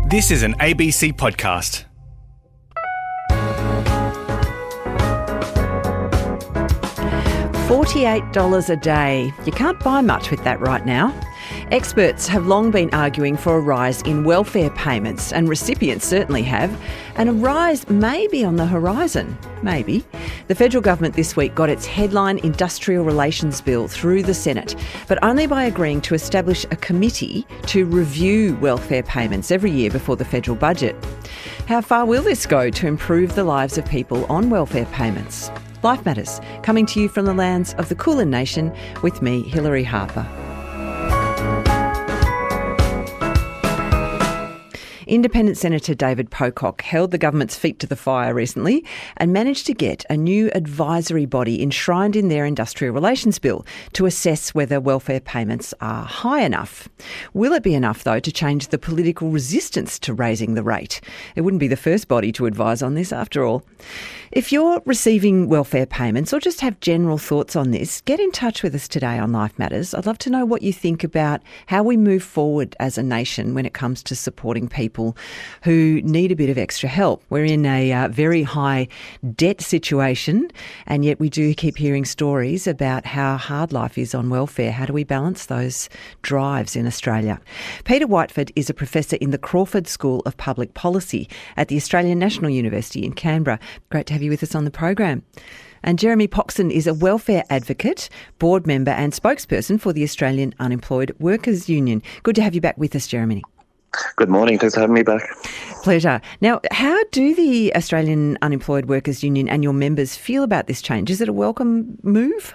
This is an ABC podcast. $48 a day. You can't buy much with that right now. Experts have long been arguing for a rise in welfare payments, and recipients certainly have, and a rise may be on the horizon. Maybe. The federal government this week got its headline industrial relations bill through the Senate, but only by agreeing to establish a committee to review welfare payments every year before the federal budget. How far will this go to improve the lives of people on welfare payments? Life Matters, coming to you from the lands of the Kulin Nation with me, Hilary Harper. Independent Senator David Pocock held the government's feet to the fire recently and managed to get a new advisory body enshrined in their industrial relations bill to assess whether welfare payments are high enough. Will it be enough, though, to change the political resistance to raising the rate? It wouldn't be the first body to advise on this, after all. If you're receiving welfare payments or just have general thoughts on this, get in touch with us today on Life Matters. I'd love to know what you think about how we move forward as a nation when it comes to supporting people who need a bit of extra help. We're in a very high debt situation, and yet we do keep hearing stories about how hard life is on welfare. How do we balance those drives in Australia? Peter Whiteford is a professor in the Crawford School of Public Policy at the Australian National University in Canberra. Great to have you with us on the program. And Jeremy Poxon is a welfare advocate, board member and spokesperson for the Australian Unemployed Workers Union. Good to have you back with us, Jeremy. Good morning. Thanks for having me back. Pleasure. Now, how do the Australian Unemployed Workers Union and your members feel about this change? Is it a welcome move?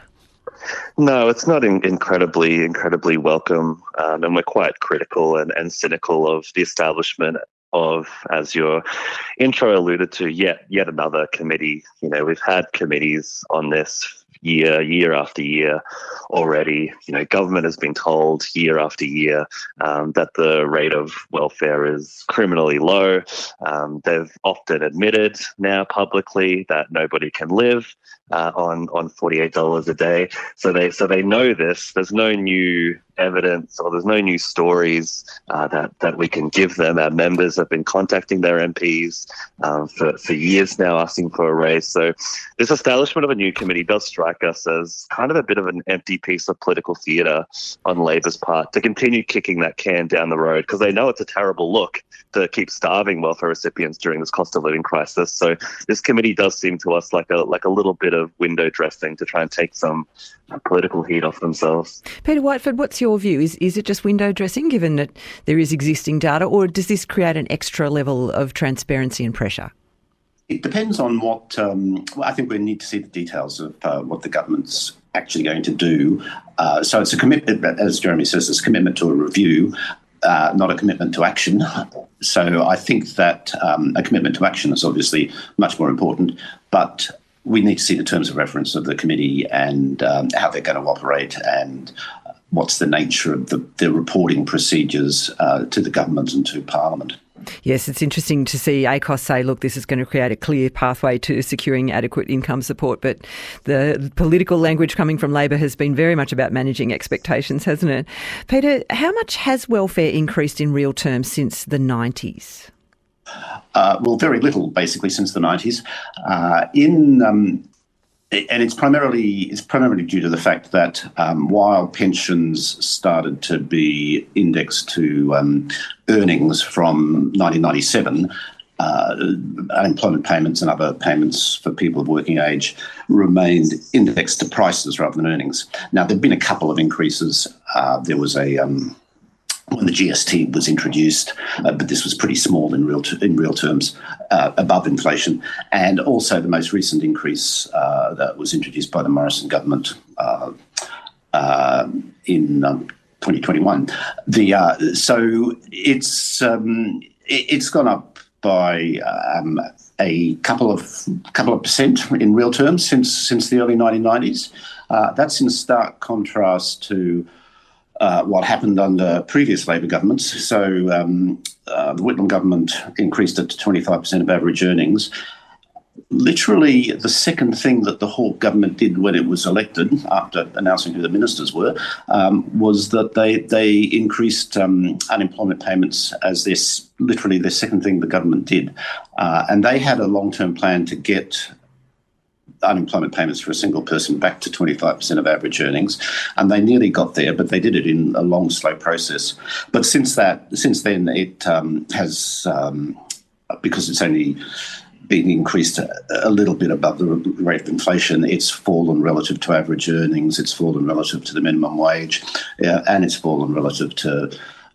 No, it's not incredibly welcome, and we're quite critical and cynical of the establishment of, as your intro alluded to, yet another committee. You know, we've had committees on this year after year already. You know, government has been told year after year that the rate of welfare is criminally low. They've often admitted now publicly that nobody can live on $48 a day. So they know this. There's no new evidence or there's no new stories that we can give them. Our members have been contacting their MPs for years now, asking for a raise. So this establishment of a new committee does strike us as kind of a bit of an empty piece of political theatre on Labor's part to continue kicking that can down the road, because they know it's a terrible look to keep starving welfare recipients during this cost of living crisis. So this committee does seem to us like a little bit of window dressing to try and take some political heat off themselves. Peter Whiteford, what's your view? Is it just window dressing, given that there is existing data, or does this create an extra level of transparency and pressure? It depends on what. I think we need to see the details of what the government's actually going to do. So it's a commitment, as Jeremy says, it's a commitment to a review, not a commitment to action. So I think that a commitment to action is obviously much more important, but we need to see the terms of reference of the committee and how they're going to operate and what's the nature of the reporting procedures to the government and to Parliament. Yes, it's interesting to see ACOS say, look, this is going to create a clear pathway to securing adequate income support, but the political language coming from Labor has been very much about managing expectations, hasn't it? Peter, how much has welfare increased in real terms since the 90s? Well, very little, basically, since the 90s. And it's primarily due to the fact that while pensions started to be indexed to earnings from 1997, unemployment payments and other payments for people of working age remained indexed to prices rather than earnings. Now, there have been a couple of increases. There was when the GST was introduced, but this was pretty small in real terms, above inflation, and also the most recent increase that was introduced by the Morrison government in 2021. So it's gone up by a couple of percent in real terms since the early 1990s. That's in stark contrast to what happened under previous Labor governments. So the Whitlam government increased it to 25% of average earnings. literally the second thing that the Hawke government did when it was elected, after announcing who the ministers were, was that they increased unemployment payments as literally the second thing the government did. And they had a long-term plan to get unemployment payments for a single person back to 25% of average earnings, and they nearly got there, but they did it in a long, slow process. But since then, it has, because it's only been increased a little bit above the rate of inflation, it's fallen relative to average earnings, it's fallen relative to the minimum wage, and it's fallen relative to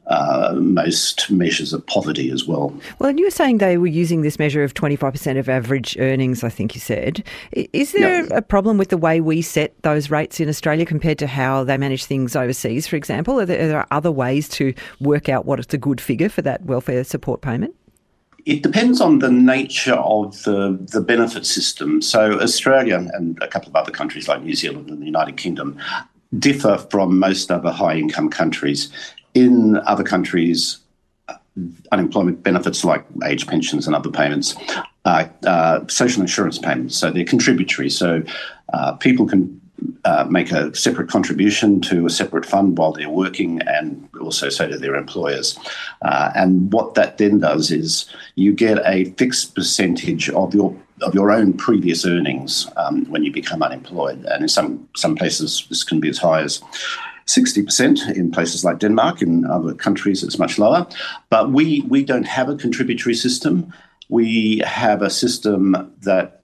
most measures of poverty as well. Well, and you were saying they were using this measure of 25% of average earnings, I think you said. Is there a problem with the way we set those rates in Australia compared to how they manage things overseas, for example? Are there other ways to work out what is a good figure for that welfare support payment? It depends on the nature of the benefit system. So Australia and a couple of other countries like New Zealand and the United Kingdom differ from most other high-income countries. In other countries, unemployment benefits like age pensions and other payments are social insurance payments, so they're contributory. So people can make a separate contribution to a separate fund while they're working, and also so do their employers. And what that then does is you get a fixed percentage of your own previous earnings when you become unemployed. And in some places, this can be as high as 60% in places like Denmark. In other countries, it's much lower. But we don't have a contributory system. We have a system that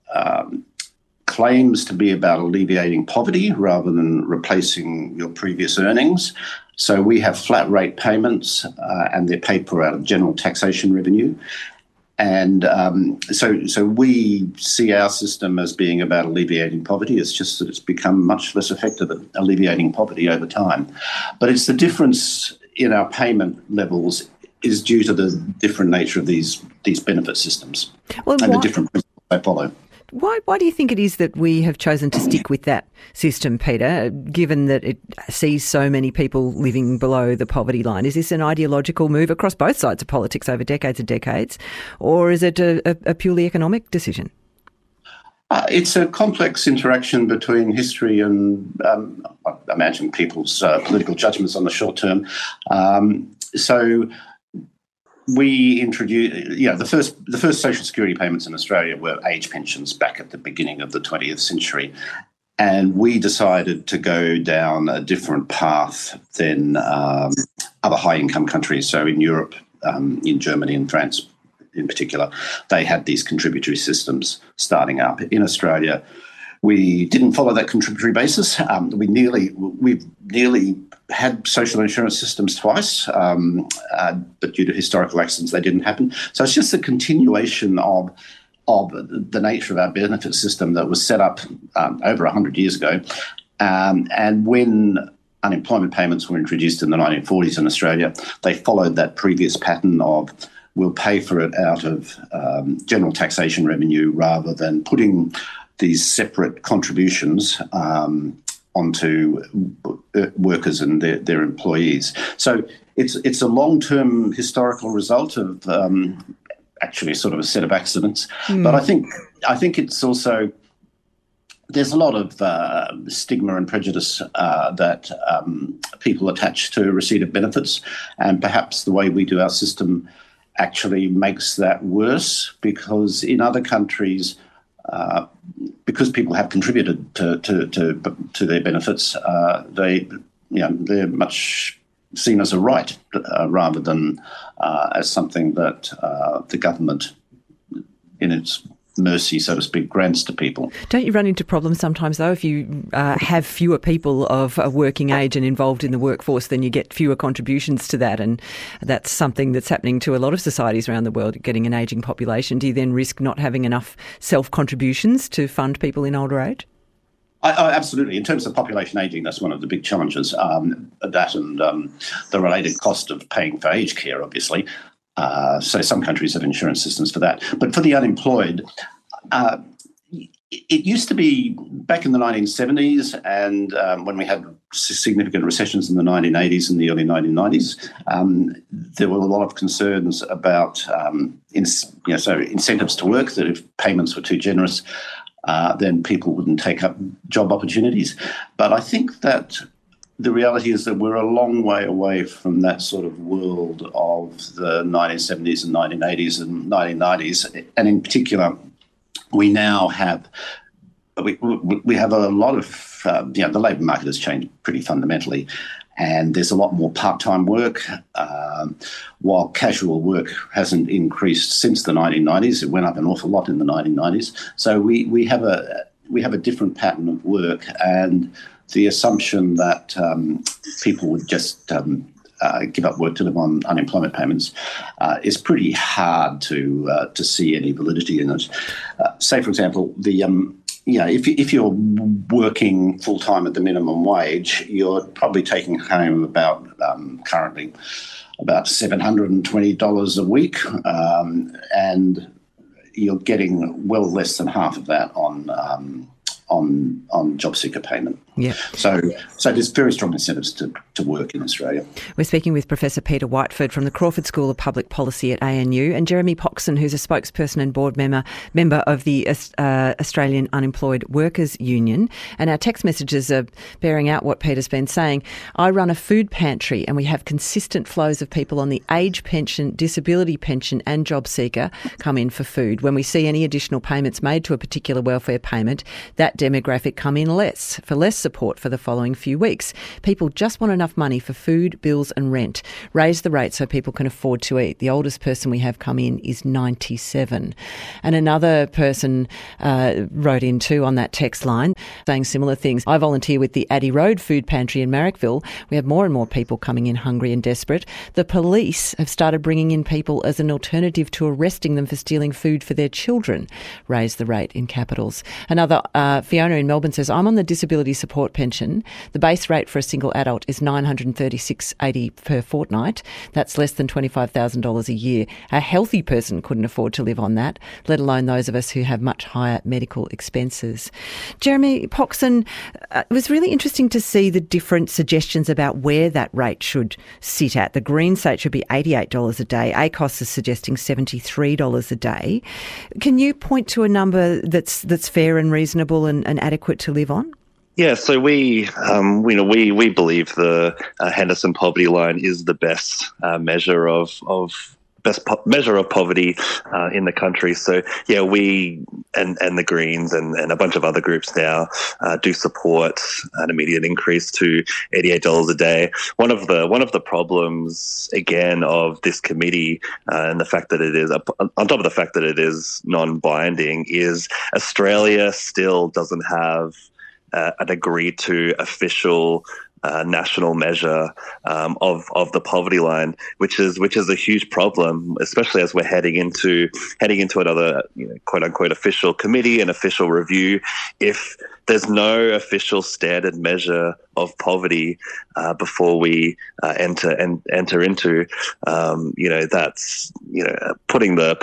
claims to be about alleviating poverty rather than replacing your previous earnings. So we have flat rate payments and they're paid for out of general taxation revenue. And so we see our system as being about alleviating poverty. It's just that it's become much less effective at alleviating poverty over time. But it's the difference in our payment levels is due to the different nature of these benefit systems and the different principles they follow. Why do you think it is that we have chosen to stick with that system, Peter, given that it sees so many people living below the poverty line? Is this an ideological move across both sides of politics over decades and decades, or is it a purely economic decision? It's a complex interaction between history and, I imagine, people's political judgments on the short term. We introduced, the first social security payments in Australia were age pensions back at the beginning of the 20th century. And we decided to go down a different path than other high-income countries. So in Europe, in Germany and France in particular, they had these contributory systems starting up. In Australia, we didn't follow that contributory basis. We've nearly had social insurance systems twice, but due to historical accidents, they didn't happen. So it's just a continuation of the nature of our benefit system that was set up over 100 years ago. And when unemployment payments were introduced in the 1940s in Australia, they followed that previous pattern of we'll pay for it out of general taxation revenue rather than putting these separate contributions onto workers and their employees. So it's a long-term historical result of actually sort of a set of accidents. But I think it's also, there's a lot of stigma and prejudice that people attach to receipt of benefits, and perhaps the way we do our system actually makes that worse, because in other countries, because people have contributed to their benefits, they're much seen as a right rather than as something that the government, in its mercy, so to speak, grants to people. Don't you run into problems sometimes, though, if you have fewer people of a working age and involved in the workforce, then you get fewer contributions to that, and that's something that's happening to a lot of societies around the world, getting an ageing population. Do you then risk not having enough self-contributions to fund people in older age? Absolutely. In terms of population ageing, that's one of the big challenges, that and the related cost of paying for aged care, obviously. So some countries have insurance systems for that. But for the unemployed, It used to be back in the 1970s, and when we had significant recessions in the 1980s and the early 1990s, there were a lot of concerns about incentives to work, that if payments were too generous, then people wouldn't take up job opportunities. But I think that the reality is that we're a long way away from that sort of world of the 1970s and 1980s and 1990s, and in particular, we now have we have a lot of the labour market has changed pretty fundamentally, and there's a lot more part-time work. While casual work hasn't increased since the 1990s, it went up an awful lot in the 1990s. So we have a different pattern of work, and the assumption that people would just give up work to live on unemployment payments is pretty hard to see any validity in it. Say, for example, if you're working full time at the minimum wage, you're probably taking home about currently about $720 a week, and you're getting well less than half of that on job seeker payment. Yeah. So there's very strong incentives to work in Australia. We're speaking with Professor Peter Whiteford from the Crawford School of Public Policy at ANU, and Jeremy Poxon, who's a spokesperson and board member of the Australian Unemployed Workers Union. And our text messages are bearing out what Peter's been saying. I run a food pantry, and we have consistent flows of people on the age pension, disability pension and job seeker come in for food. When we see any additional payments made to a particular welfare payment, that demographic come in less support for the following few weeks. People just want enough money for food, bills and rent. Raise the rate so people can afford to eat. The oldest person we have come in is 97. And another person wrote in too on that text line saying similar things. I volunteer with the Addy Road Food Pantry in Marrickville. We have more and more people coming in hungry and desperate. The police have started bringing in people as an alternative to arresting them for stealing food for their children. Raise the rate in capitals. Another Fiona in Melbourne says, I'm on the disability support pension. The base rate for a single adult is $936.80 per fortnight. That's less than $25,000 a year. A healthy person couldn't afford to live on that, let alone those of us who have much higher medical expenses. Jeremy Poxon, it was really interesting to see the different suggestions about where that rate should sit at. The Greens say it should be $88 a day. ACOS is suggesting $73 a day. Can you point to a number that's fair and reasonable and adequate to live on? Yeah, so we believe the Henderson poverty line is the best measure of poverty in the country. So yeah, we and the Greens and a bunch of other groups now do support an immediate increase to $88 a day. One of the problems again of this committee and the fact that it is on top of the fact that it is non-binding is Australia still doesn't have an agreed to official national measure of the poverty line, which is a huge problem, especially as we're heading into another quote unquote official committee and official review. If there's no official standard measure of poverty before we enter into, that's putting the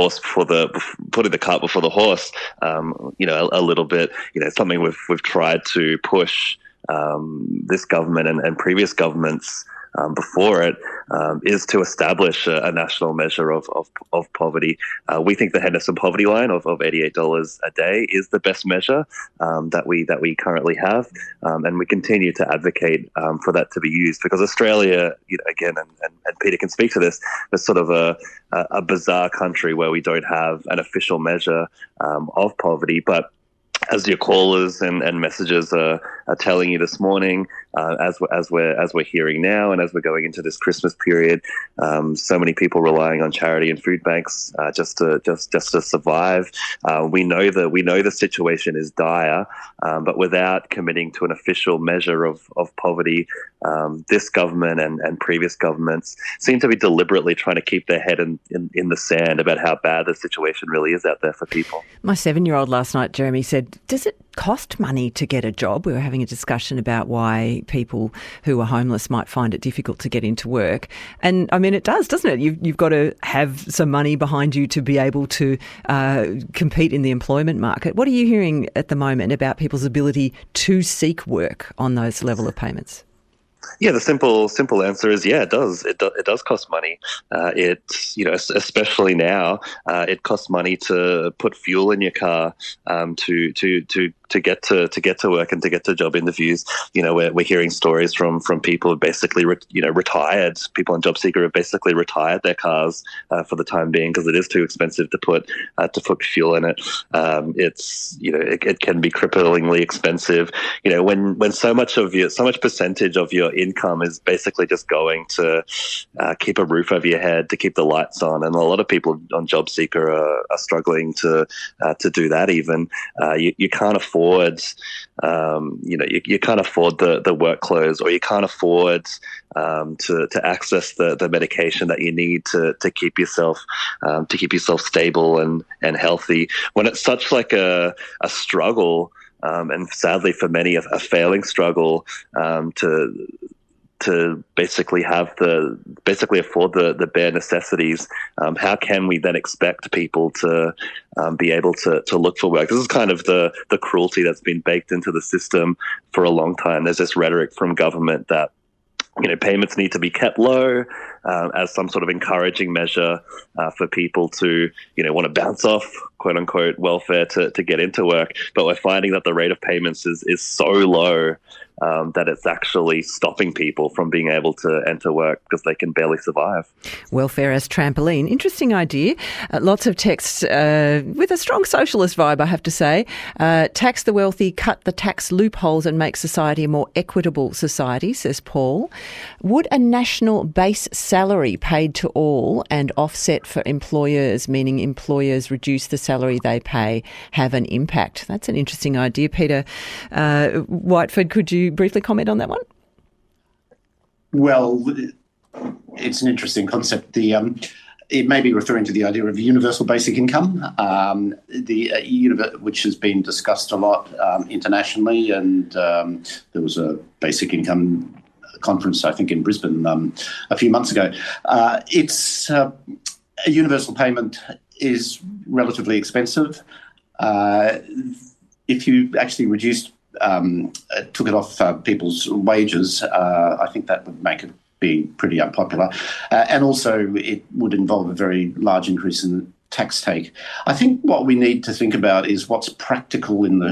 cart before the horse. A little bit. Something we've tried to push this government and previous governments before it is to establish a national measure of poverty. We think the Henderson poverty line of $88 a day is the best measure that we currently have, and we continue to advocate for that to be used because Australia, again, and Peter can speak to this, is sort of a bizarre country where we don't have an official measure of poverty, but as your callers and messages are telling you this morning, as we're hearing now, and as we're going into this Christmas period, so many people relying on charity and food banks just to survive. We know the situation is dire, but without committing to an official measure of poverty, this government and previous governments seem to be deliberately trying to keep their head in the sand about how bad the situation really is out there for people. My 7-year-old last night, Jeremy, said, does it cost money to get a job? We were having a discussion about why people who are homeless might find it difficult to get into work. And I mean, it does, doesn't it? You've got to have some money behind you to be able to compete in the employment market. What are you hearing at the moment about people's ability to seek work on those level of payments? Yeah, the simple answer is it does. It does cost money. Especially now, it costs money to put fuel in your car, to get to work and to get to job interviews. We're hearing stories from people who basically retired. People on JobSeeker have basically retired their cars for the time being because it is too expensive to put fuel in it. It can be cripplingly expensive. When so much percentage of your income is basically just going to keep a roof over your head, to keep the lights on, and a lot of people on JobSeeker are struggling to do that. Even you can't afford you can't afford the work clothes, or you can't afford to access the medication that you need to keep yourself stable and healthy. When it's such like a struggle, and sadly for many a failing struggle, to basically afford the bare necessities, how can we then expect people to be able to look for work? This is kind of the cruelty that's been baked into the system for a long time. There's this rhetoric from government that payments need to be kept low as some sort of encouraging measure for people to want to bounce off quote unquote welfare to get into work. But we're finding that the rate of payments is so low that it's actually stopping people from being able to enter work because they can barely survive. Welfare as trampoline. Interesting idea. Lots of texts with a strong socialist vibe, I have to say. Tax the wealthy, cut the tax loopholes and make society a more equitable society, says Paul. Would a national base salary paid to all and offset for employers, meaning employers reduce the salary they pay, have an impact? That's an interesting idea. Peter Whiteford, could you briefly comment on that one? Well, it's an interesting concept. It may be referring to the idea of universal basic income, which has been discussed a lot internationally, and there was a basic income conference, I think, in Brisbane a few months ago. It's a universal payment is relatively expensive. If you actually took it off people's wages, I think that would make it be pretty unpopular. And also it would involve a very large increase in tax take. I think what we need to think about is what's practical in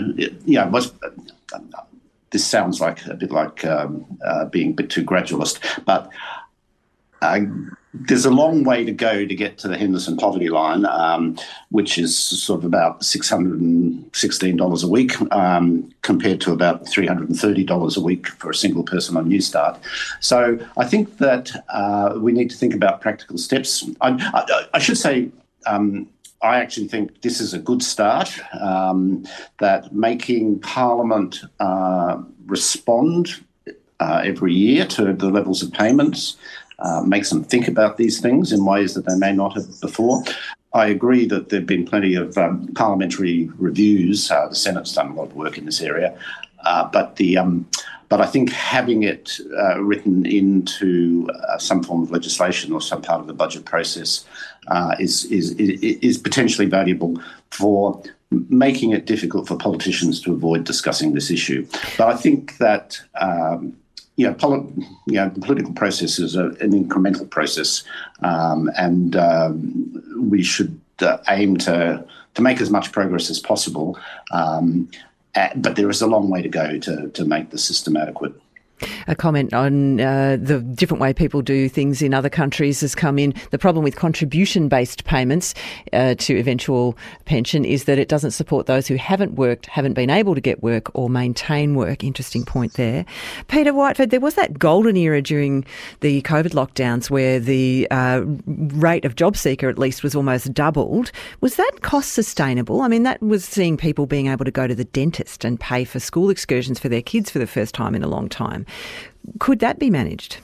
this sounds like a bit like being a bit too gradualist, but there's a long way to go to get to the Henderson poverty line, which is sort of about $616 a week, compared to about $330 a week for a single person on Newstart. So I think that we need to think about practical steps. I should say I actually think this is a good start, that making Parliament respond every year to the levels of payments makes them think about these things in ways that they may not have before. I agree that there have been plenty of parliamentary reviews. The Senate's done a lot of work in this area, but I think having it written into some form of legislation or some part of the budget process is potentially valuable for making it difficult for politicians to avoid discussing this issue. But I think that the political process is an incremental process, and we should aim to make as much progress as possible. But there is a long way to go to make the system adequate. A comment on the different way people do things in other countries has come in. The problem with contribution-based payments to eventual pension is that it doesn't support those who haven't worked, haven't been able to get work or maintain work. Interesting point there. Peter Whiteford, there was that golden era during the COVID lockdowns where the rate of job seeker at least was almost doubled. Was that cost sustainable? I mean, that was seeing people being able to go to the dentist and pay for school excursions for their kids for the first time in a long time. Could that be managed?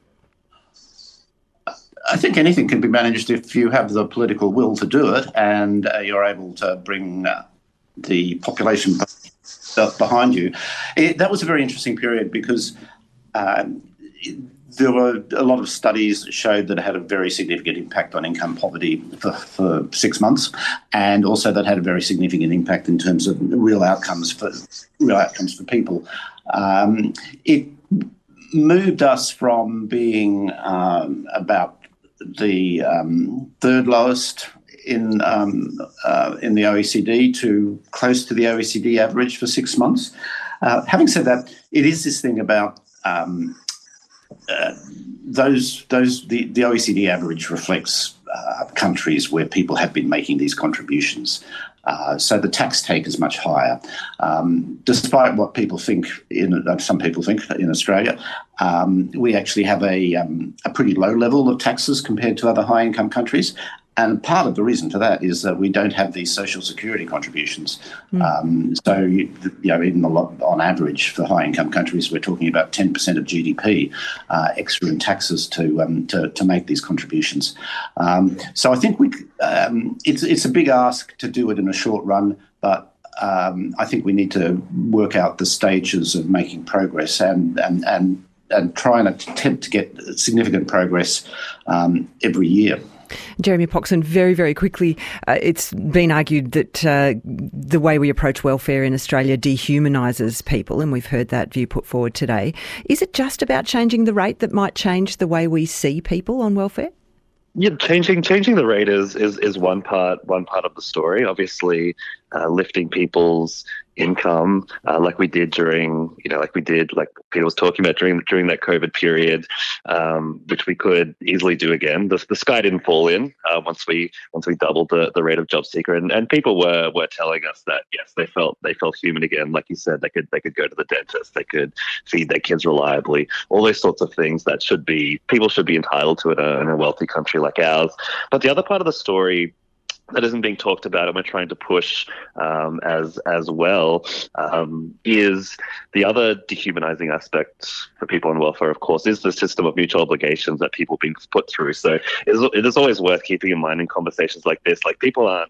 I think anything can be managed if you have the political will to do it and you're able to bring the population behind you. That was a very interesting period because there were a lot of studies that showed that it had a very significant impact on income poverty for 6 months, and also that had a very significant impact in terms of real outcomes for people. It moved us from being about the third lowest in the OECD to close to the OECD average for 6 months. Having said that, it is this thing about the OECD average reflects countries where people have been making these contributions. So the tax take is much higher. Despite what people think, some people think in Australia, we actually have a pretty low level of taxes compared to other high-income countries. And part of the reason for that is that we don't have these social security contributions. So, even on average for high-income countries, we're talking about 10% of GDP extra in taxes to make these contributions. So I think it's a big ask to do it in a short run, but I think we need to work out the stages of making progress and try and attempt to get significant progress every year. Jeremy Poxon, very, very quickly, it's been argued that the way we approach welfare in Australia dehumanises people, and we've heard that view put forward today. Is it just about changing the rate that might change the way we see people on welfare? Yeah, changing the rate is one part of the story. Obviously, lifting people's income, like Peter was talking about during that COVID period, which we could easily do again. The sky didn't fall in once we doubled the rate of job seeker, and people were telling us that yes, they felt human again. Like you said, they could go to the dentist, they could feed their kids reliably, all those sorts of things that people should be entitled to in a wealthy country like ours. But the other part of the story that isn't being talked about, and we're trying to push as well, is the other dehumanizing aspect for people on welfare, of course, is the system of mutual obligations that people are being put through. So it is always worth keeping in mind in conversations like this, like people on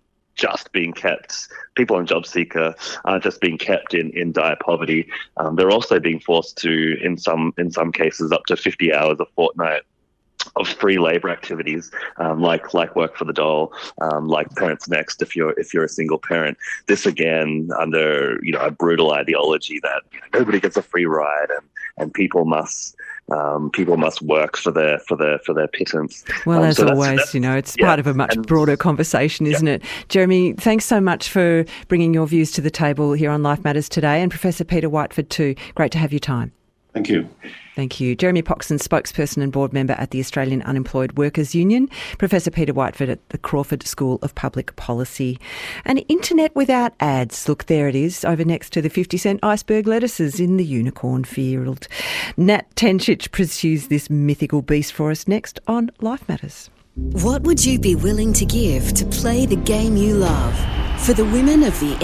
job seeker aren't just being kept in dire poverty. They're also being forced to, in some cases, up to 50 hours a fortnight of free labour activities, like work for the dole, like Parents Next if you're a single parent. This again under a brutal ideology that nobody gets a free ride and people must work for their pittance. Well, as always, it's part of a much broader conversation, isn't it? Jeremy, thanks so much for bringing your views to the table here on Life Matters today, and Professor Peter Whiteford too. Great to have your time. Thank you. Thank you. Jeremy Poxon, spokesperson and board member at the Australian Unemployed Workers Union. Professor Peter Whiteford at the Crawford School of Public Policy. An internet without ads. Look, there it is, over next to the 50-cent iceberg lettuces in the unicorn field. Nat Tencic pursues this mythical beast for us next on Life Matters. What would you be willing to give to play the game you love? For the women of the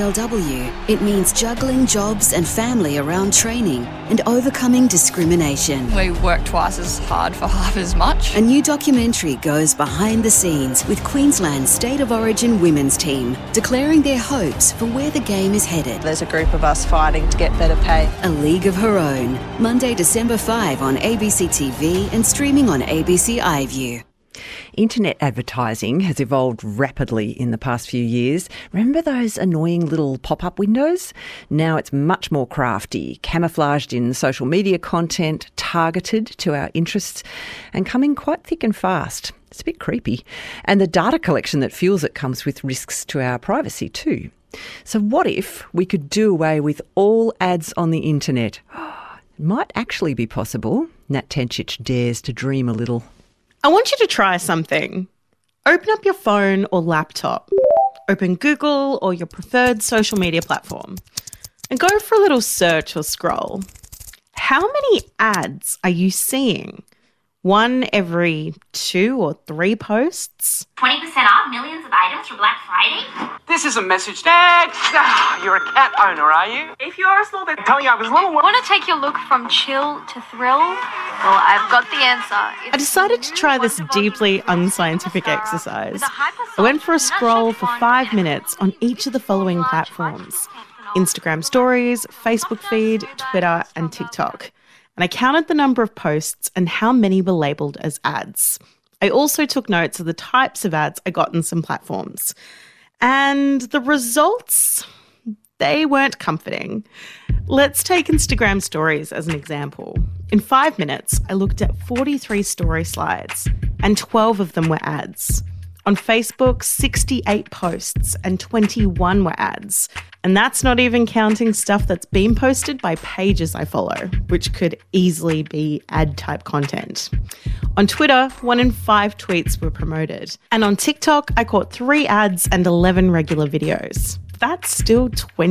NRLW, it means juggling jobs and family around training and overcoming discrimination. We work twice as hard for half as much. A new documentary goes behind the scenes with Queensland's State of Origin women's team, declaring their hopes for where the game is headed. There's a group of us fighting to get better pay. A League of Her Own, Monday, December 5 on ABC TV and streaming on ABC iView. Internet advertising has evolved rapidly in the past few years. Remember those annoying little pop-up windows? Now it's much more crafty, camouflaged in social media content, targeted to our interests, and coming quite thick and fast. It's a bit creepy. And the data collection that fuels it comes with risks to our privacy too. So what if we could do away with all ads on the internet? It might actually be possible. Nat Tencic dares to dream a little. I want you to try something. Open up your phone or laptop. Open Google or your preferred social media platform and go for a little search or scroll. How many ads are you seeing? One every 2 or 3 posts? 20% off millions of items for Black Friday? This is a message. Dad, you're a cat owner, are you? If you are a small bit, telling you I was a little... Want to take your look from chill to thrill? Well, I've got the answer. I decided to try this deeply unscientific exercise. I went for a scroll for 5 minutes on each of the following platforms: Instagram stories, Facebook feed, Twitter and TikTok. and I counted the number of posts and how many were labelled as ads. I also took notes of the types of ads I got on some platforms. And the results, they weren't comforting. Let's take Instagram stories as an example. In 5 minutes, I looked at 43 story slides, and 12 of them were ads. On Facebook, 68 posts and 21 were ads. And that's not even counting stuff that's been posted by pages I follow, which could easily be ad-type content. On Twitter, 1 in 5 tweets were promoted. And on TikTok, I caught 3 ads and 11 regular videos. That's still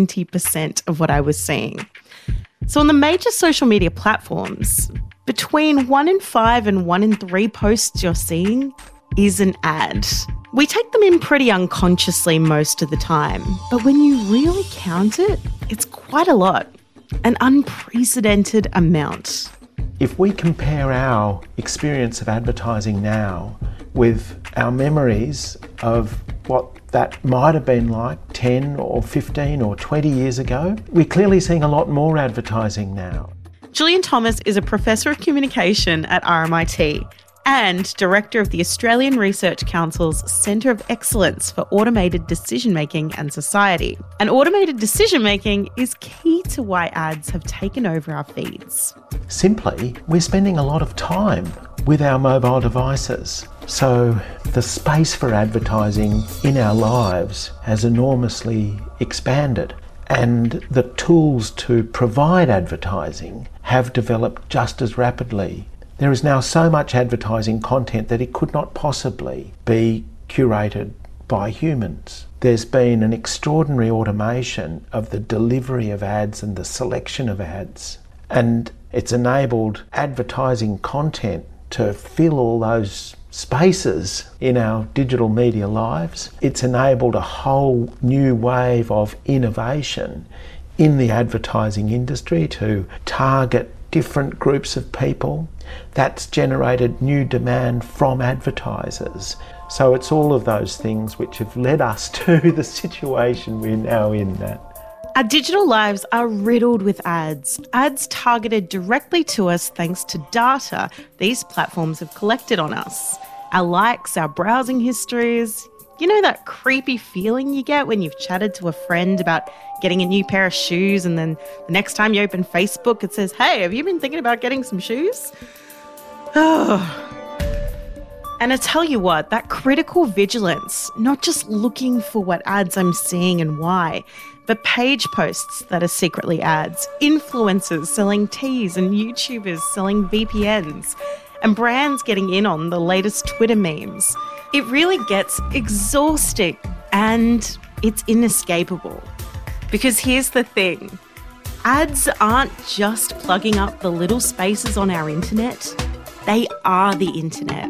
20% of what I was seeing. So on the major social media platforms, between 1 in 5 and 1 in 3 posts you're seeing is an ad. We take them in pretty unconsciously most of the time, but when you really count it, it's quite a lot, an unprecedented amount. If we compare our experience of advertising now with our memories of what that might have been like 10 or 15 or 20 years ago, we're clearly seeing a lot more advertising now. Gillian Thomas is a professor of communication at RMIT and director of the Australian Research Council's Centre of Excellence for Automated Decision-Making and Society. And automated decision-making is key to why ads have taken over our feeds. Simply, we're spending a lot of time with our mobile devices. So the space for advertising in our lives has enormously expanded. And the tools to provide advertising have developed just as rapidly. There is now so much advertising content that it could not possibly be curated by humans. There's been an extraordinary automation of the delivery of ads and the selection of ads. And it's enabled advertising content to fill all those spaces in our digital media lives. It's enabled a whole new wave of innovation in the advertising industry to target different groups of people. That's generated new demand from advertisers. So it's all of those things which have led us to the situation we're now in. Our digital lives are riddled with ads targeted directly to us thanks to data these platforms have collected on us. Our likes, our browsing histories. You know that creepy feeling you get when you've chatted to a friend about getting a new pair of shoes and then the next time you open Facebook it says, "Hey, have you been thinking about getting some shoes?" Oh. And I tell you what, that critical vigilance, not just looking for what ads I'm seeing and why, but page posts that are secretly ads, influencers selling teas and YouTubers selling VPNs, and brands getting in on the latest Twitter memes. It really gets exhausting and it's inescapable. Because here's the thing, ads aren't just plugging up the little spaces on our internet, they are the internet.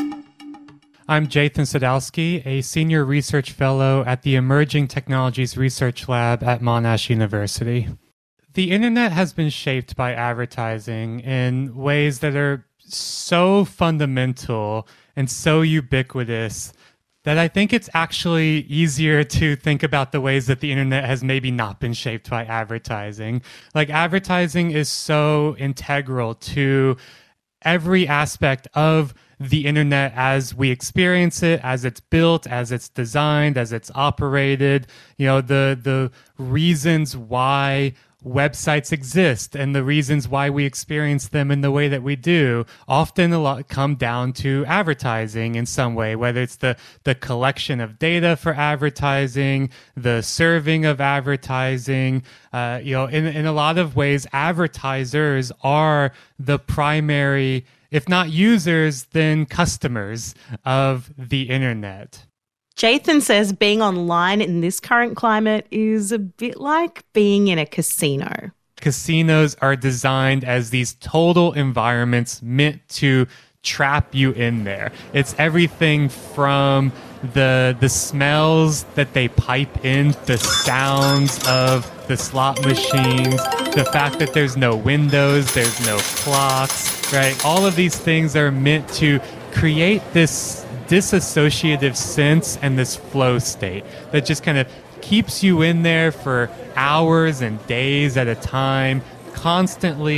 I'm Jathan Sadowski, a senior research fellow at the Emerging Technologies Research Lab at Monash University. The internet has been shaped by advertising in ways that are so fundamental and so ubiquitous that I think it's actually easier to think about the ways that the internet has maybe not been shaped by advertising. Like, advertising is so integral to every aspect of the internet as we experience it, as it's built, as it's designed, as it's operated. You know, the reasons why websites exist and the reasons why we experience them in the way that we do often a lot come down to advertising in some way, whether it's the collection of data for advertising, the serving of advertising. In a lot of ways, advertisers are the primary, if not users, then customers of the internet. Jathan says being online in this current climate is a bit like being in a casino. Casinos are designed as these total environments meant to trap you in there. It's everything from the smells that they pipe in, the sounds of the slot machines, the fact that there's no windows, there's no clocks, right? All of these things are meant to create this disassociative sense and this flow state that just kind of keeps you in there for hours and days at a time, constantly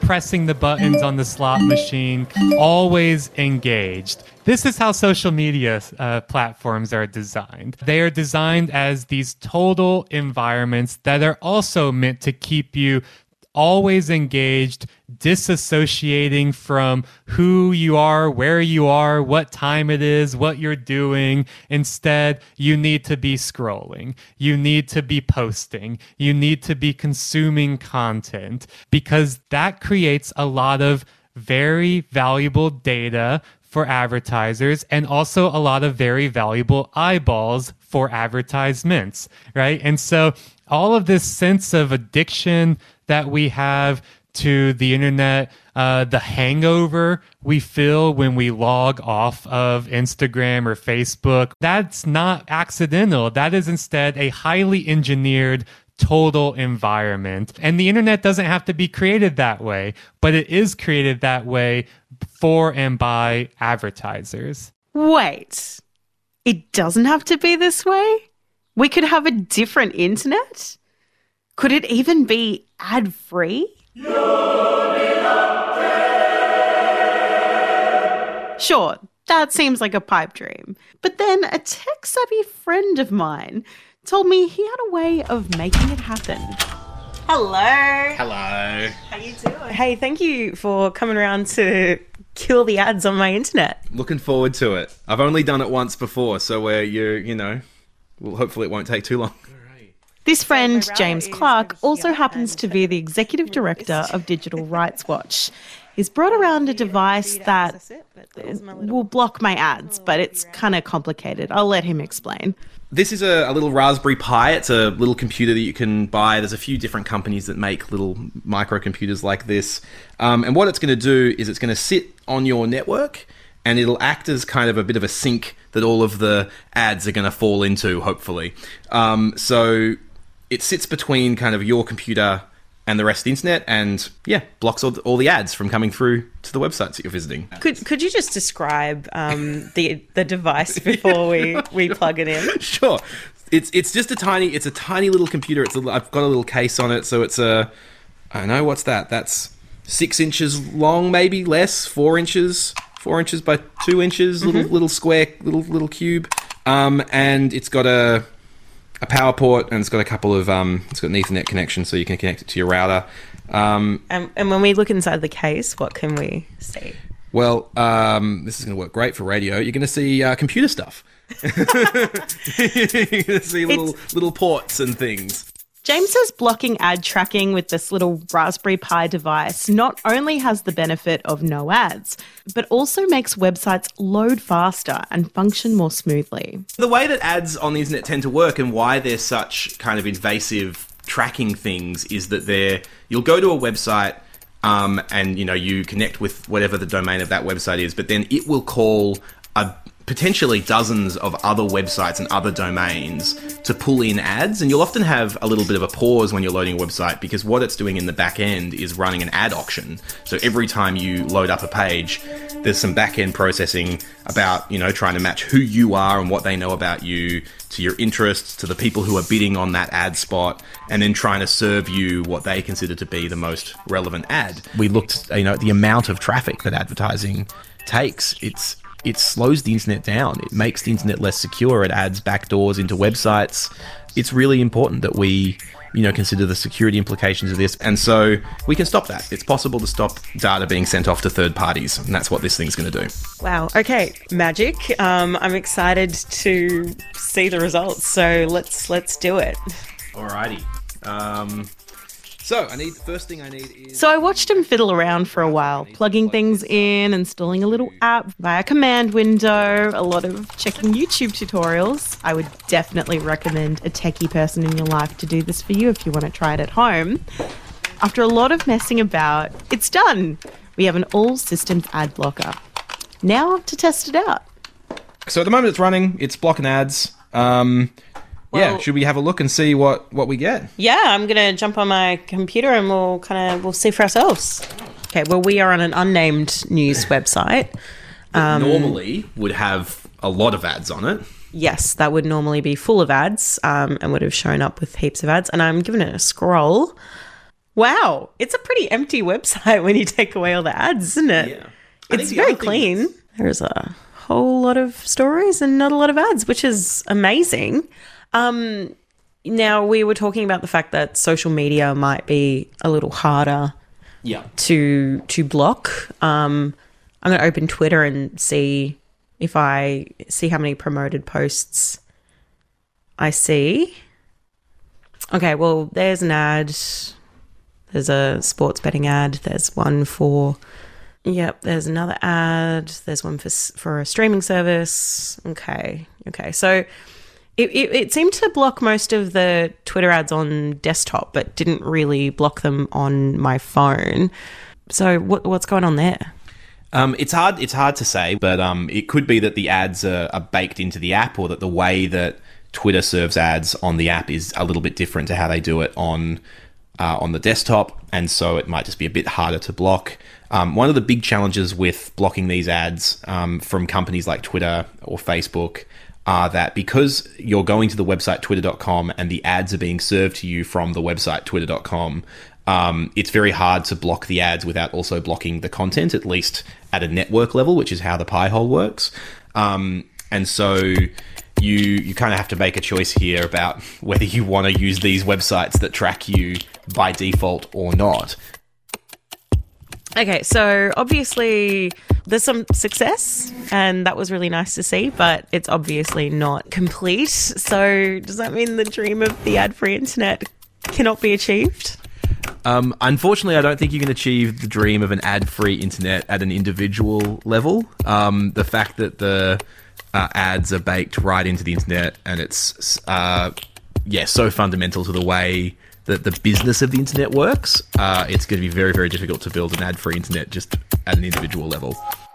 pressing the buttons on the slot machine, always engaged. This is how social media platforms are designed. They are designed as these total environments that are also meant to keep you always engaged, disassociating from who you are, where you are, what time it is, what you're doing. Instead, you need to be scrolling. You need to be posting. You need to be consuming content, because that creates a lot of very valuable data for advertisers and also a lot of very valuable eyeballs for advertisements, right? And so all of this sense of addiction that we have to the internet, the hangover we feel when we log off of Instagram or Facebook, that's not accidental. That is instead a highly engineered total environment. And the internet doesn't have to be created that way, but it is created that way for and by advertisers. Wait, it doesn't have to be this way? We could have a different internet? Could it even be ad-free? Sure, that seems like a pipe dream. But then a tech-savvy friend of mine told me he had a way of making it happen. Hello. Hello. How you doing? Hey, thank you for coming around to kill the ads on my internet. Looking forward to it. I've only done it once before, so well, hopefully it won't take too long. This friend, James Clark, also happens to be the executive director of Digital Rights Watch. He's brought around a device that will block my ads, but it's kind of complicated. I'll let him explain. This is a little Raspberry Pi. It's a little computer that you can buy. There's a few different companies that make little microcomputers like this. And what it's going to do is it's going to sit on your network, and it'll act as kind of a bit of a sink that all of the ads are going to fall into, hopefully. So it sits between kind of your computer and the rest of the internet, and blocks all the ads from coming through to the websites that you're visiting. Could you just describe the device before we plug it in? Sure. It's just a tiny little computer. I've got a little case on it, so it's I don't know, what's that? That's 6 inches long, maybe less, 4 inches by 2 inches, little square, little cube, and it's got a power port, and it's got a couple of it's got an Ethernet connection, so you can connect it to your router. And when we look inside the case, what can we see? Well, this is going to work great for radio. You're going to see computer stuff. You're going to see little ports and things. James says blocking ad tracking with this little Raspberry Pi device not only has the benefit of no ads, but also makes websites load faster and function more smoothly. The way that ads on the internet tend to work and why they're such kind of invasive tracking things is that you'll go to a website and you connect with whatever the domain of that website is, but then it will call potentially dozens of other websites and other domains to pull in ads, and you'll often have a little bit of a pause when you're loading a website, because what it's doing in the back end is running an ad auction. So every time you load up a page, there's some back end processing about trying to match who you are and what they know about you to your interests, to the people who are bidding on that ad spot, and then trying to serve you what they consider to be the most relevant ad. We looked at the amount of traffic that advertising takes. It slows the internet down. It makes the internet less secure. It adds backdoors into websites. It's really important that we, consider the security implications of this. And so we can stop that. It's possible to stop data being sent off to third parties. And that's what this thing's going to do. Wow. Okay. Magic. I'm excited to see the results. So let's do it. Alrighty. So the first thing I need is... So I watched him fiddle around for a while, plugging things in, installing a little app via command window, a lot of checking YouTube tutorials. I would definitely recommend a techie person in your life to do this for you if you want to try it at home. After a lot of messing about, it's done. We have an all-systems ad blocker. Now to test it out. So at the moment it's running, it's blocking ads. Should we have a look and see what we get? Yeah, I'm going to jump on my computer and we'll see for ourselves. Okay, well, we are on an unnamed news website. Normally would have a lot of ads on it. Yes, that would normally be full of ads and would have shown up with heaps of ads. And I'm giving it a scroll. Wow. It's a pretty empty website when you take away all the ads, isn't it? Yeah. It's very clean. There's a whole lot of stories and not a lot of ads, which is amazing. Now, we were talking about the fact that social media might be a little harder to block. I'm going to open Twitter and see if I see how many promoted posts I see. Okay, well, there's an ad. There's a sports betting ad. There's one for... Yep, there's another ad. There's one for a streaming service. Okay. So it seemed to block most of the Twitter ads on desktop, but didn't really block them on my phone. So what's going on there? It's hard to say, but it could be that the ads are baked into the app, or that the way that Twitter serves ads on the app is a little bit different to how they do it on the desktop, and so it might just be a bit harder to block. One of the big challenges with blocking these ads from companies like Twitter or Facebook are that because you're going to the website twitter.com and the ads are being served to you from the website twitter.com, it's very hard to block the ads without also blocking the content, at least at a network level, which is how the Pi-hole works. And so you kind of have to make a choice here about whether you want to use these websites that track you by default or not. Okay, so obviously there's some success, and that was really nice to see, but it's obviously not complete. So does that mean the dream of the ad-free internet cannot be achieved? Unfortunately, I don't think you can achieve the dream of an ad-free internet at an individual level. The fact that the ads are baked right into the internet, and it's so fundamental to the way that the business of the internet works, it's going to be very, very difficult to build an ad-free internet just at an individual level.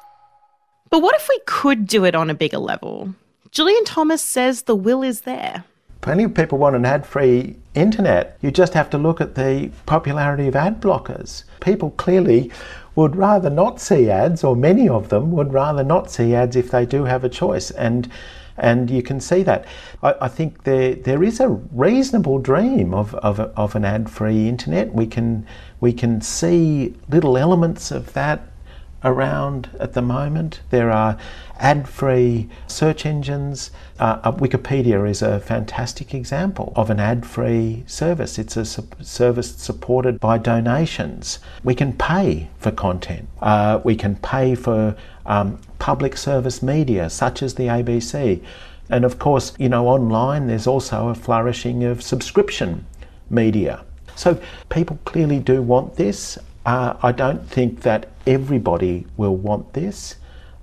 But what if we could do it on a bigger level? Gillian Thomas says the will is there. Plenty of people want an ad-free internet. You just have to look at the popularity of ad blockers. People clearly would rather not see ads, or many of them would rather not see ads if they do have a choice. And you can see that. I think there is a reasonable dream of an ad-free internet. We can see little elements of that around at the moment. There are ad-free search engines. Wikipedia is a fantastic example of an ad-free service. It's a service supported by donations. We can pay for content. We can pay for public service media such as the ABC. And of course, online there's also a flourishing of subscription media. So people clearly do want this. I don't think that everybody will want this,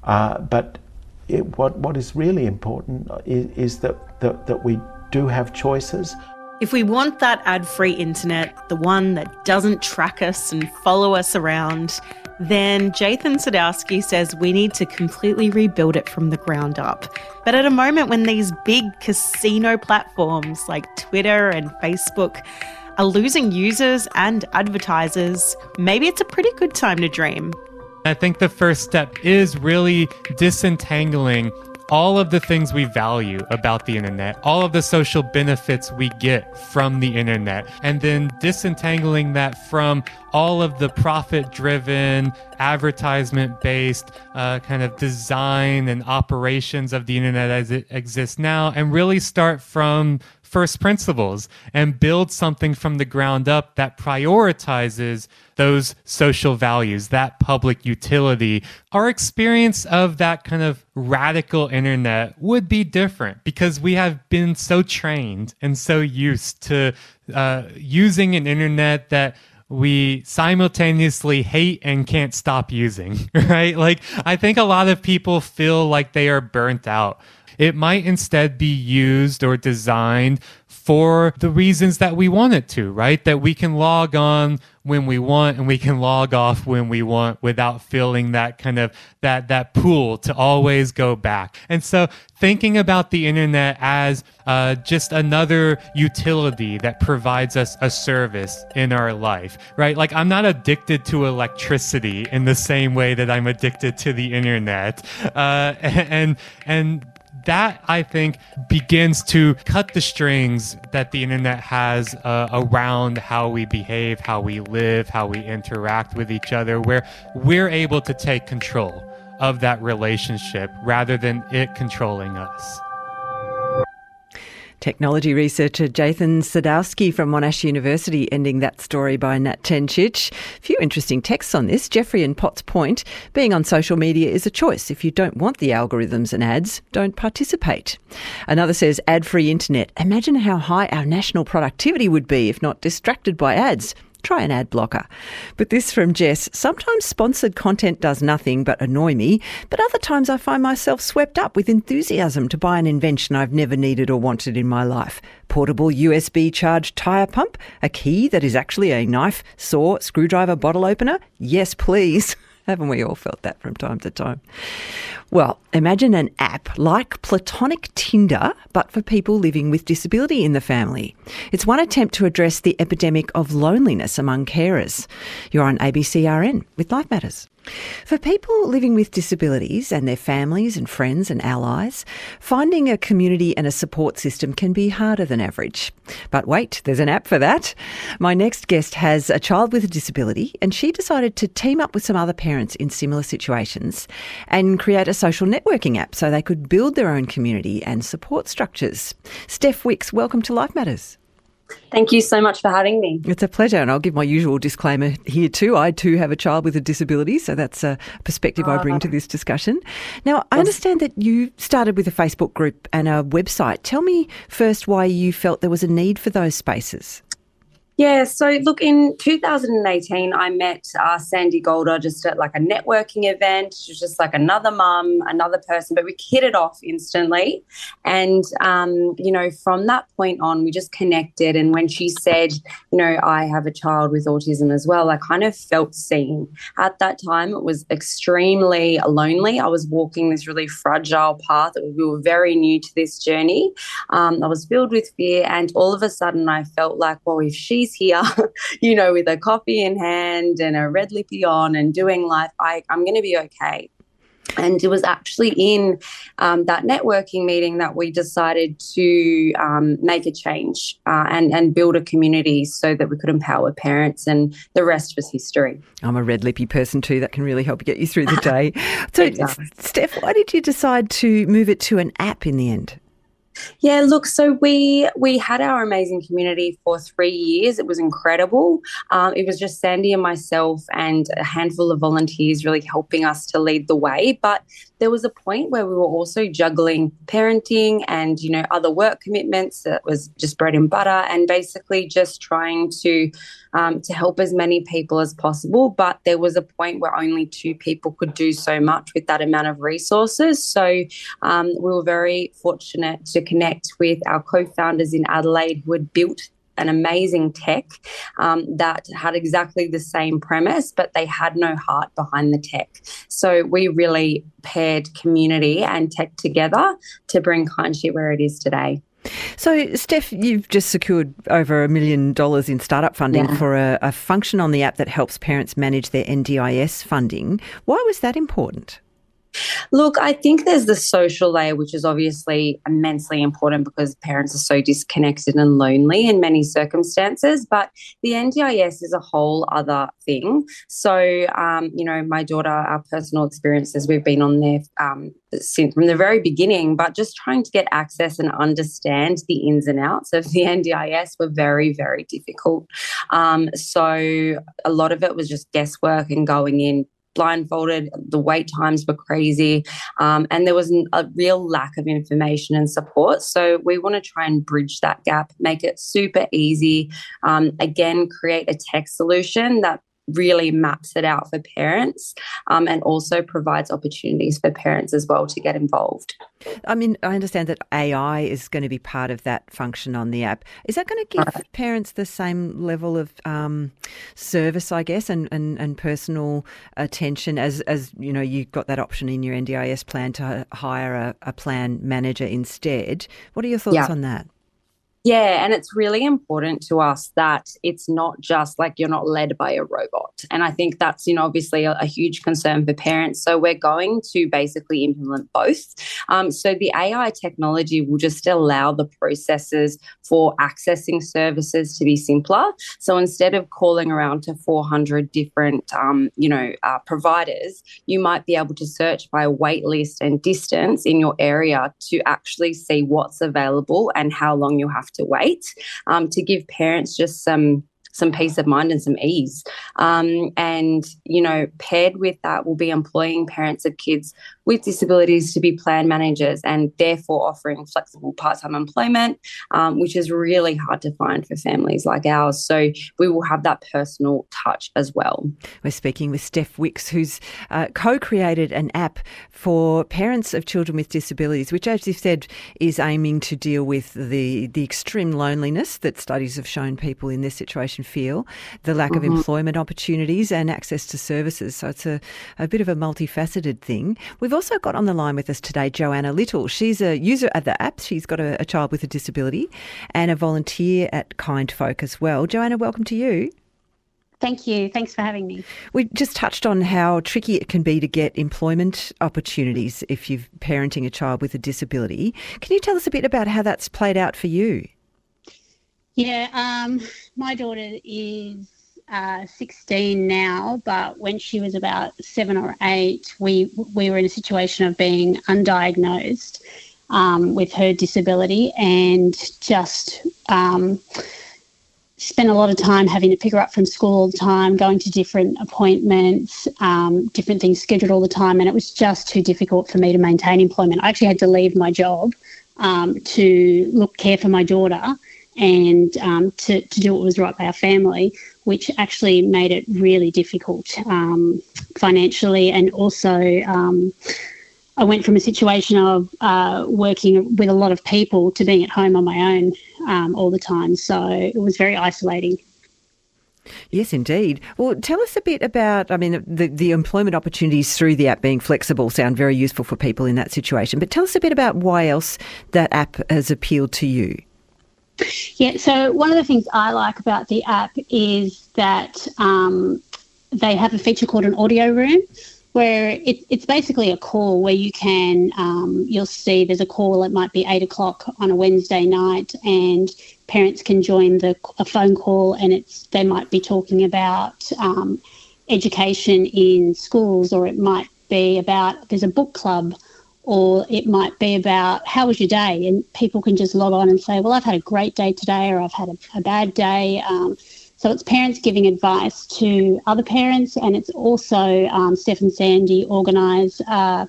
but what is really important is that we do have choices. If we want that ad-free internet, the one that doesn't track us and follow us around, then Jathan Sadowski says we need to completely rebuild it from the ground up. But at a moment when these big casino platforms like Twitter and Facebook are losing users and advertisers, maybe it's a pretty good time to dream. I think the first step is really disentangling all of the things we value about the internet, all of the social benefits we get from the internet, and then disentangling that from all of the profit-driven, advertisement-based kind of design and operations of the internet as it exists now, and really start from first principles and build something from the ground up that prioritizes those social values, that public utility. Our experience of that kind of radical internet would be different because we have been so trained and so used to using an internet that we simultaneously hate and can't stop using, right? Like, I think a lot of people feel like they are burnt out. It might instead be used or designed for the reasons that we want it to, right? That we can log on when we want and we can log off when we want without feeling that kind of that pull to always go back. And so thinking about the internet as just another utility that provides us a service in our life, right? Like, I'm not addicted to electricity in the same way that I'm addicted to the internet. And that, I think, begins to cut the strings that the internet has around how we behave, how we live, how we interact with each other, where we're able to take control of that relationship rather than it controlling us. Technology researcher Jathan Sadowski from Monash University ending that story by Nat Tencic. A few interesting texts on this. Jeffrey and Potts Point, being on social media is a choice. If you don't want the algorithms and ads, don't participate. Another says, ad-free internet. Imagine how high our national productivity would be if not distracted by ads. Try an ad blocker. But this from Jess, sometimes sponsored content does nothing but annoy me, but other times I find myself swept up with enthusiasm to buy an invention I've never needed or wanted in my life. Portable USB charged tyre pump? A key that is actually a knife, saw, screwdriver, bottle opener? Yes, please. Haven't we all felt that from time to time? Well, imagine an app like Platonic Tinder, but for people living with disability in the family. It's one attempt to address the epidemic of loneliness among carers. You're on ABC-RN with Life Matters. For people living with disabilities and their families and friends and allies, finding a community and a support system can be harder than average. But wait, there's an app for that. My next guest has a child with a disability, and she decided to team up with some other parents in similar situations and create a social networking app so they could build their own community and support structures. Steph Wicks, welcome to Life Matters. Thank you so much for having me. It's a pleasure, and I'll give my usual disclaimer here too. I too have a child with a disability, so that's a perspective I bring to this discussion. Now, I understand that you started with a Facebook group and a website. Tell me first why you felt there was a need for those spaces. Yeah, so look, in 2018, I met Sandy Golder just at like a networking event. She was just like another mum, another person, but we hit it off instantly. And, from that point on, we just connected. And when she said, I have a child with autism as well, I kind of felt seen. At that time, it was extremely lonely. I was walking this really fragile path. We were very new to this journey. I was filled with fear. And all of a sudden, I felt like, well, if she's here, with a coffee in hand and a red lippy on and doing life, I'm going to be okay. And it was actually in that networking meeting that we decided to make a change and build a community so that we could empower parents, and the rest was history. I'm a red lippy person too. That can really help get you through the day. So, Steph, why did you decide to move it to an app in the end? Yeah, look, so we had our amazing community for 3 years. It was incredible. It was just Sandy and myself and a handful of volunteers really helping us to lead the way. But there was a point where we were also juggling parenting and, other work commitments that was just bread and butter, and basically just trying to help as many people as possible. But there was a point where only 2 people could do so much with that amount of resources. So we were very fortunate to connect with our co-founders in Adelaide who had built an amazing tech that had exactly the same premise, but they had no heart behind the tech. So we really paired community and tech together to bring Kindship where it is today. So, Steph, you've just secured over $1 million in startup funding for a function on the app that helps parents manage their NDIS funding. Why was that important? Look, I think there's the social layer, which is obviously immensely important because parents are so disconnected and lonely in many circumstances. But the NDIS is a whole other thing. So, my daughter, our personal experiences, we've been on there since from the very beginning, but just trying to get access and understand the ins and outs of the NDIS were very, very difficult. So a lot of it was just guesswork and going in blindfolded. The wait times were crazy, and there was a real lack of information and support. So we want to try and bridge that gap, make it super easy. Again, create a tech solution that really maps it out for parents, and also provides opportunities for parents as well to get involved. I mean, I understand that AI is going to be part of that function on the app. Is that going to give parents the same level of service, I guess, and personal attention as you've got that option in your NDIS plan to hire a plan manager instead? What are your thoughts on that? Yeah, and it's really important to us that it's not just like you're not led by a robot. And I think that's, obviously a huge concern for parents. So we're going to basically implement both. So the AI technology will just allow the processes for accessing services to be simpler. So instead of calling around to 400 different, providers, you might be able to search by wait list and distance in your area to actually see what's available and how long you have to wait, to give parents just some peace of mind and some ease. Paired with that, we'll be employing parents of kids with disabilities to be plan managers and therefore offering flexible part-time employment, which is really hard to find for families like ours. So we will have that personal touch as well. We're speaking with Steph Wicks, who's co-created an app for parents of children with disabilities, which, as you said, is aiming to deal with the extreme loneliness that studies have shown people in this situation feel, the lack of employment opportunities and access to services. So it's a bit of a multifaceted thing. We've also got on the line with us today Joanna Little. She's a user of the app. She's got a child with a disability and a volunteer at Kind Folk as well. Joanna, welcome to you. Thank you. Thanks for having me. We just touched on how tricky it can be to get employment opportunities if you're parenting a child with a disability. Can you tell us a bit about how that's played out for you? Yeah, my daughter is 16 now, but when she was about 7 or 8, we were in a situation of being undiagnosed with her disability and just spent a lot of time having to pick her up from school all the time, going to different appointments, different things scheduled all the time, and it was just too difficult for me to maintain employment. I actually had to leave my job to care for my daughter and to do what was right by our family, which actually made it really difficult financially. And also I went from a situation of working with a lot of people to being at home on my own all the time. So it was very isolating. Yes, indeed. Well, tell us a bit about, the employment opportunities through the app being flexible sound very useful for people in that situation. But tell us a bit about why else that app has appealed to you. Yeah, so one of the things I like about the app is that they have a feature called an audio room, where it's basically a call where you can, you'll see there's a call, it might be 8 o'clock on a Wednesday night, and parents can join a phone call, and they might be talking about education in schools, or it might be about there's a book club, or it might be about how was your day, and people can just log on and say, well, I've had a great day today, or I've had a bad day. So it's parents giving advice to other parents, and it's also Steph and Sandy organise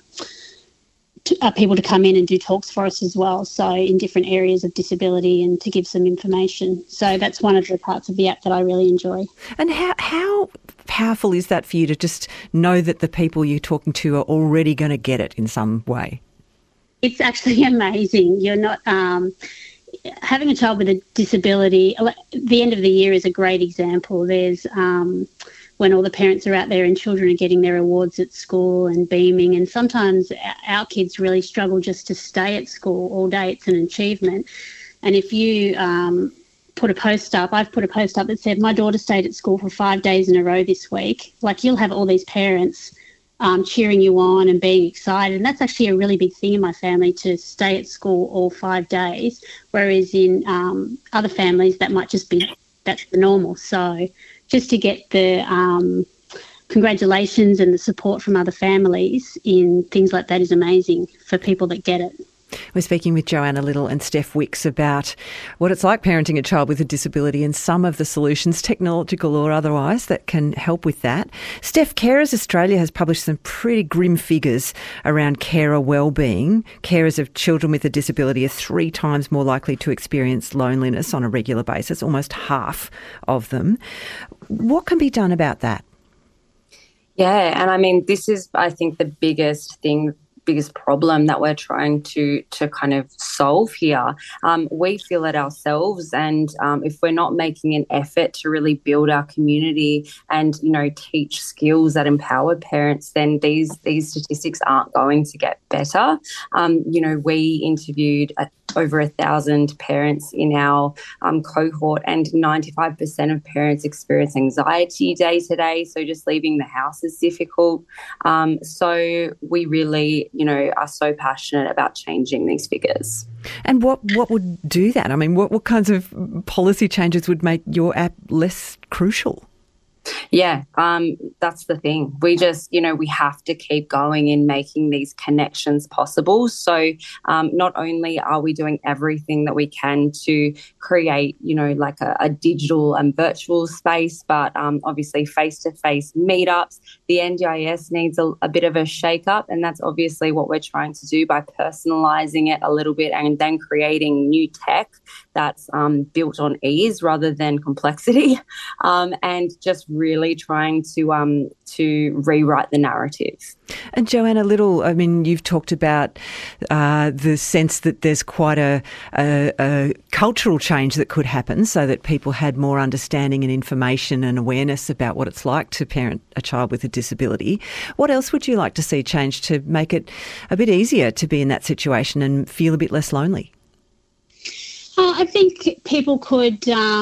people to come in and do talks for us as well, so in different areas of disability and to give some information. So that's one of the parts of the app that I really enjoy. And how powerful is that for you to just know that the people you're talking to are already going to get it in some way? It's actually amazing. You're not... having a child with a disability, the end of the year is a great example. There's when all the parents are out there and children are getting their awards at school and beaming, and sometimes our kids really struggle just to stay at school all day. It's an achievement. And if you put a post up, I've put a post up that said, my daughter stayed at school for 5 days in a row this week. Like, you'll have all these parents cheering you on and being excited. And that's actually a really big thing in my family, to stay at school all 5 days, whereas in other families that might just be, that's the normal. So just to get the congratulations and the support from other families in things like that is amazing for people that get it. We're speaking with Joanna Little and Steph Wicks about what it's like parenting a child with a disability and some of the solutions, technological or otherwise, that can help with that. Steph, Carers Australia has published some pretty grim figures around carer wellbeing. Carers of children with a disability are 3 times more likely to experience loneliness on a regular basis, almost half of them. What can be done about that? Yeah, and this is, I think, the biggest problem that we're trying to kind of solve here. We feel it ourselves, and if we're not making an effort to really build our community and, teach skills that empower parents, then these statistics aren't going to get better. We interviewed over 1,000 parents in our cohort, and 95% of parents experience anxiety day to day. So just leaving the house is difficult. So we really, are so passionate about changing these figures. And what would do that? I mean, what kinds of policy changes would make your app less crucial? Yeah, that's the thing. We just, we have to keep going in making these connections possible. So not only are we doing everything that we can to create, like a digital and virtual space, but obviously face-to-face meetups. The NDIS needs a bit of a shake-up, and that's obviously what we're trying to do by personalising it a little bit and then creating new tech that's built on ease rather than complexity, and just really trying to rewrite the narrative. And Joanna Little, I mean, you've talked about the sense that there's quite a cultural change that could happen so that people had more understanding and information and awareness about what it's like to parent a child with a disability. What else would you like to see change to make it a bit easier to be in that situation and feel a bit less lonely? I think people could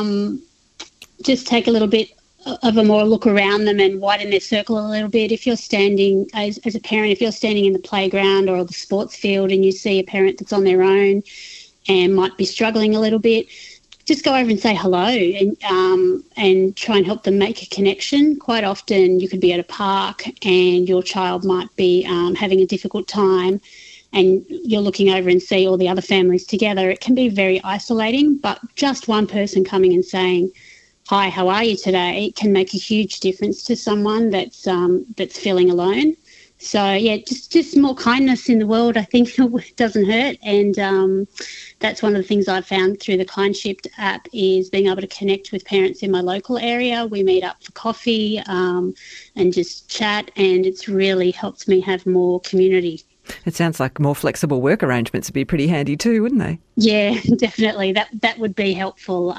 just take a little bit of a more look around them and widen their circle a little bit. If you're standing, as a parent, if you're standing in the playground or the sports field and you see a parent that's on their own and might be struggling a little bit, just go over and say hello and try and help them make a connection. Quite often you could be at a park and your child might be having a difficult time, and you're looking over and see all the other families together. It can be very isolating, but just one person coming and saying, "Hi, how are you today?" It can make a huge difference to someone that's feeling alone. So, yeah, just more kindness in the world, I think, doesn't hurt. And that's one of the things I've found through the Kindshift app is being able to connect with parents in my local area. We meet up for coffee and just chat, and it's really helped me have more community. It sounds like more flexible work arrangements would be pretty handy too, wouldn't they? Yeah, definitely. That would be helpful.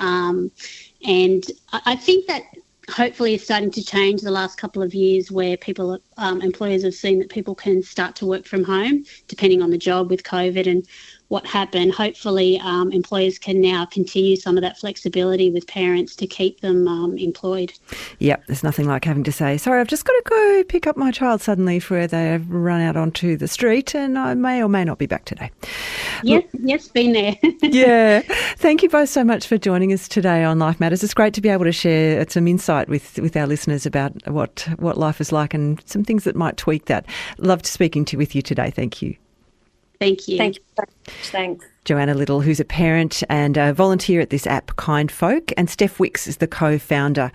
And I think that hopefully is starting to change the last couple of years, where people, employers have seen that people can start to work from home depending on the job with COVID and what happened. Hopefully employers can now continue some of that flexibility with parents to keep them employed. Yep, there's nothing like having to say, sorry, I've just got to go pick up my child suddenly for they've run out onto the street and I may or may not be back today. Yes, been there. Yeah. Thank you both so much for joining us today on Life Matters. It's great to be able to share some insight with our listeners about what life is like and some things that might tweak that. Loved speaking with you today. Thank you. Thank you. Thank you so much. Thanks. Joanna Little, who's a parent and a volunteer at this app, Kind Folk, and Steph Wicks is the co-founder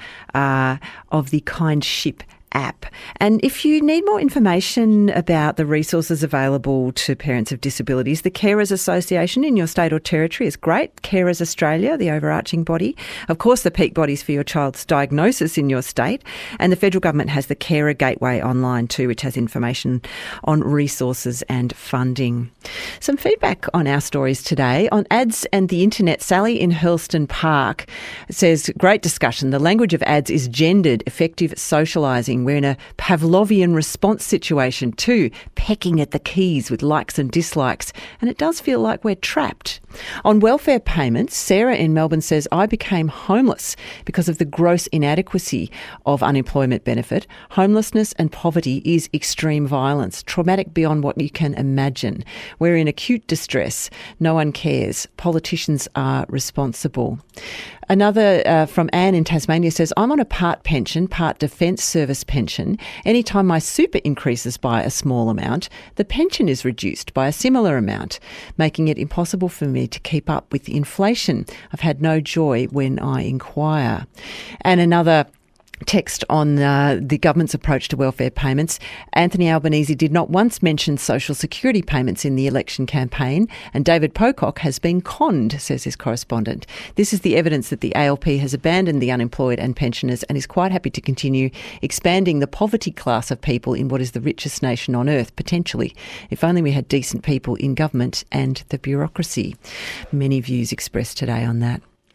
of the Kindship app. And if you need more information about the resources available to parents of disabilities, the Carers Association in your state or territory is great. Carers Australia, the overarching body. Of course, the peak bodies for your child's diagnosis in your state. And the federal government has the Carer Gateway online too, which has information on resources and funding. Some feedback on our stories today. On ads and the internet, Sally in Hurlstone Park says, great discussion. The language of ads is gendered, effective socialising. We're in a Pavlovian response situation too, pecking at the keys with likes and dislikes, and it does feel like we're trapped. On welfare payments, Sarah in Melbourne says, I became homeless because of the gross inadequacy of unemployment benefit. Homelessness and poverty is extreme violence, traumatic beyond what you can imagine. We're in acute distress. No one cares. Politicians are responsible. Another from Anne in Tasmania says, I'm on a part pension, part Defence Service pension. Anytime my super increases by a small amount, the pension is reduced by a similar amount, making it impossible for me to keep up with inflation. I've had no joy when I inquire. And another text on the government's approach to welfare payments. Anthony Albanese did not once mention social security payments in the election campaign, and David Pocock has been conned, says his correspondent. This is the evidence that the ALP has abandoned the unemployed and pensioners and is quite happy to continue expanding the poverty class of people in what is the richest nation on earth, potentially. If only we had decent people in government and the bureaucracy. Many views expressed today on that.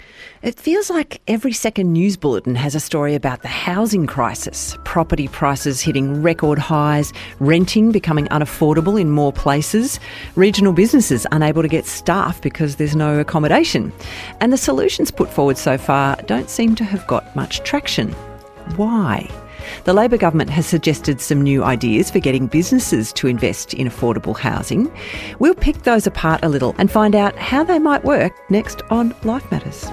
It feels like every second news bulletin has a story about the housing crisis, property prices hitting record highs, renting becoming unaffordable in more places, regional businesses unable to get staff because there's no accommodation. And the solutions put forward so far don't seem to have got much traction. Why? The Labor government has suggested some new ideas for getting businesses to invest in affordable housing. We'll pick those apart a little and find out how they might work next on Life Matters.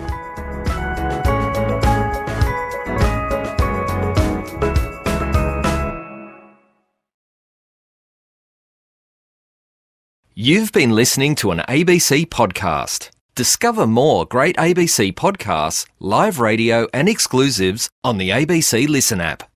You've been listening to an ABC podcast. Discover more great ABC podcasts, live radio and exclusives on the ABC Listen app.